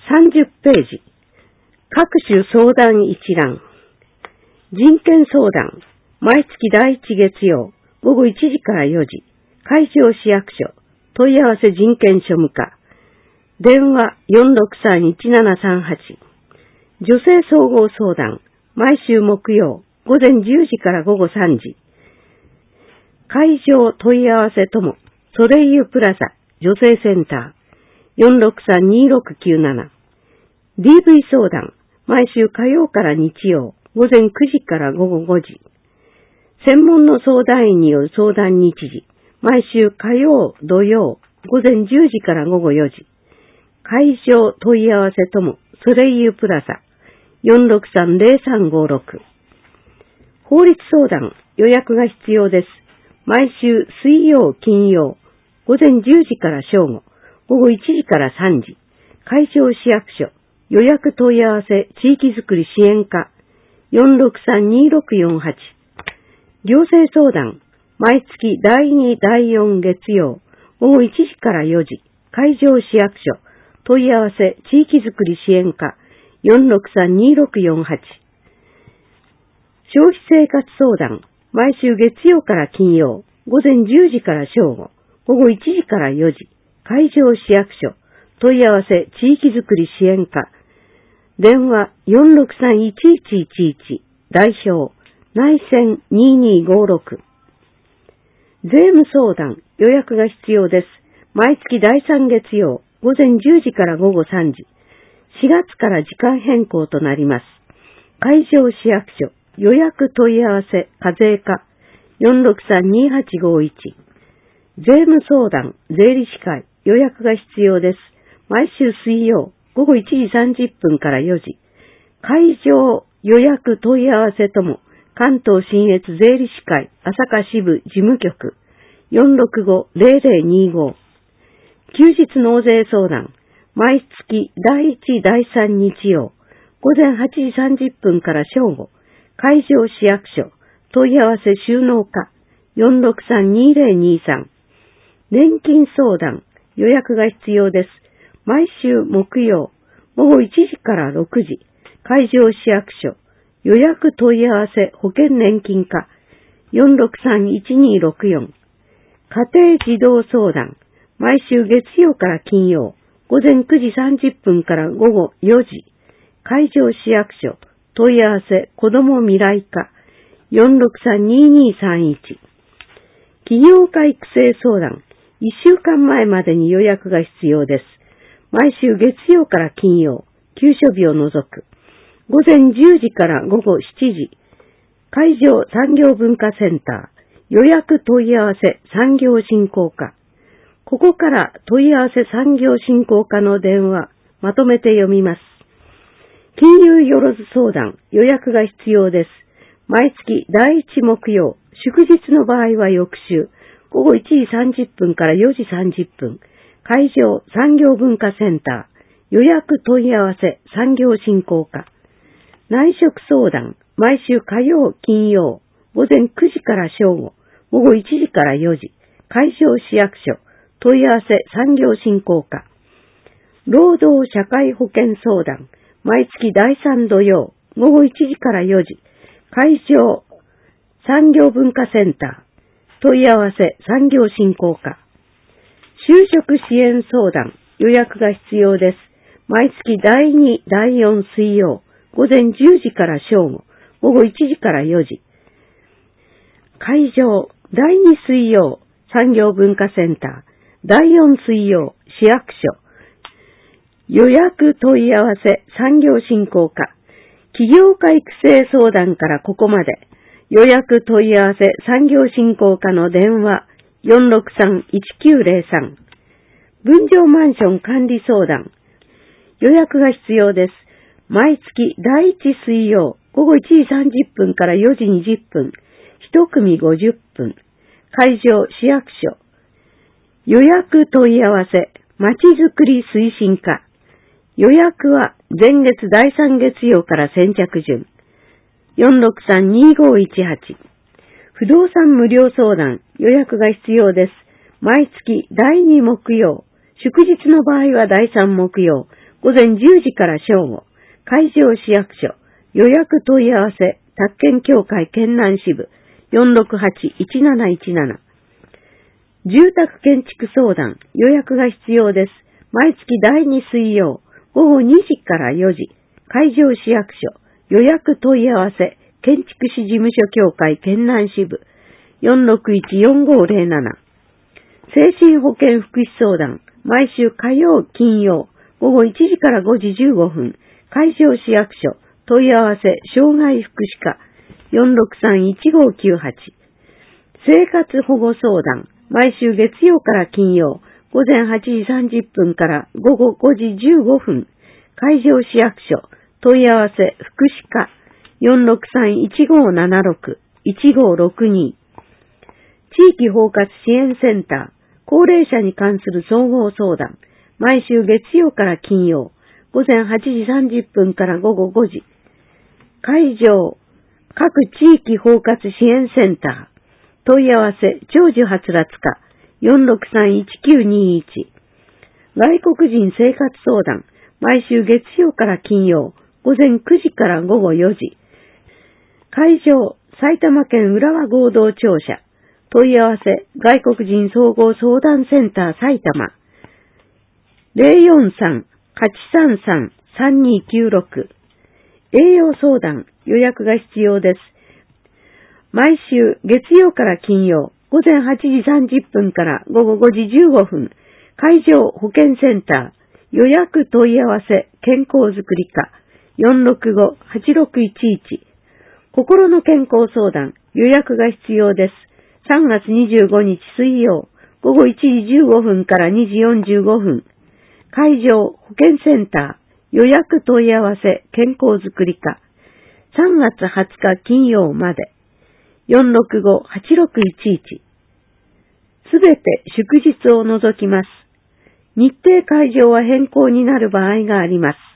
30ページ。各種相談一覧。人権相談。毎月第1月曜、午後1時から4時。会場市役所。問い合わせ人権庶務課。電話463-1738。女性総合相談。毎週木曜、午前10時から午後3時。会場問い合わせとも、ソレイユプラザ、女性センター。463-2697。DV 相談。毎週火曜から日曜、午前9時から午後5時。専門の相談員による相談日時。毎週火曜、土曜、午前10時から午後4時。会場問い合わせとも、ソレイユプラザ。463-0356。法律相談、予約が必要です。毎週水曜、金曜、午前10時から正午、午後1時から3時。会場市役所。予約問い合わせ地域づくり支援課 463-2648。 行政相談。毎月第2、第4月曜午後1時から4時。会場市役所。問い合わせ地域づくり支援課 463-2648。 消費生活相談。毎週月曜から金曜午前10時から正午、午後1時から4時。会場市役所。問い合わせ地域づくり支援課。電話463-1111。代表内線2256。税務相談。予約が必要です。毎月第3月曜午前10時から午後3時。4月から時間変更となります。会場市役所。予約問い合わせ課税課 463-2851。税務相談。税理士会。予約が必要です。毎週水曜午後1時30分から4時。会場予約問い合わせとも、関東信越税理士会朝霞支部事務局 465-0025。休日納税相談。毎月第1、第3日曜午前8時30分から正午。会場市役所。問い合わせ収納課 463-2023。年金相談。予約が必要です。毎週木曜午後1時から6時。会場市役所。予約問い合わせ保険年金課 463-1264。家庭児童相談。毎週月曜から金曜午前9時30分から午後4時。会場市役所。問い合わせ子ども未来課 463-2231。起業家育成相談。1週間前までに予約が必要です。毎週月曜から金曜、休所日を除く。午前10時から午後7時。会場産業文化センター。予約問い合わせ産業振興課。ここから問い合わせ産業振興課の電話、まとめて読みます。金融よろず相談。予約が必要です。毎月第1木曜、祝日の場合は翌週、午後1時30分から4時30分。会場産業文化センター。予約問い合わせ産業振興課。内職相談。毎週火曜、金曜、午前9時から正午、午後1時から4時。会場市役所。問い合わせ産業振興課。労働社会保険相談。毎月第3土曜、午後1時から4時。会場産業文化センター。問い合わせ産業振興課。就職支援相談。予約が必要です。毎月第2、第4水曜、午前10時から正午、午後1時から4時。会場第2水曜、産業文化センター。第4水曜、市役所。予約問い合わせ産業振興課。起業家育成相談からここまで。予約問い合わせ産業振興課の電話 463-1903。分譲マンション管理相談。予約が必要です。毎月第1水曜午後1時30分から4時20分。1組50分。会場市役所。予約問い合わせまちづくり推進課。予約は前月第3月曜から先着順。463-2518。不動産無料相談。予約が必要です。毎月第2木曜。祝日の場合は第3木曜。 午前10時から正午、会場市役所、予約問い合わせ、宅建協会県南支部、468-1717。住宅建築相談、予約が必要です。毎月第2水曜、午後2時から4時、会場市役所、予約問い合わせ、建築士事務所協会県南支部、461-4507。精神保健福祉相談、毎週火曜、金曜、午後1時から5時15分、会場市役所、問い合わせ、障害福祉課、463-1598。生活保護相談、毎週月曜から金曜、午前8時30分から午後5時15分、会場市役所、問い合わせ、福祉課、463-1576-1562。地域包括支援センター、高齢者に関する総合相談、毎週月曜から金曜、午前8時30分から午後5時。会場、各地域包括支援センター、問い合わせ、長寿はつらつ課、463-1921。外国人生活相談、毎週月曜から金曜、午前9時から午後4時。会場、埼玉県浦和合同庁舎、問い合わせ、外国人総合相談センター埼玉、043-833-3296。栄養相談、予約が必要です。毎週月曜から金曜、午前8時30分から午後5時15分、会場保健センター、予約問い合わせ、健康づくり課、465-8611。心の健康相談、予約が必要です。3月25日水曜、午後1時15分から2時45分、会場保健センター、予約問い合わせ、健康づくり課、3月20日金曜まで、465-8611。すべて祝日を除きます。日程会場は変更になる場合があります。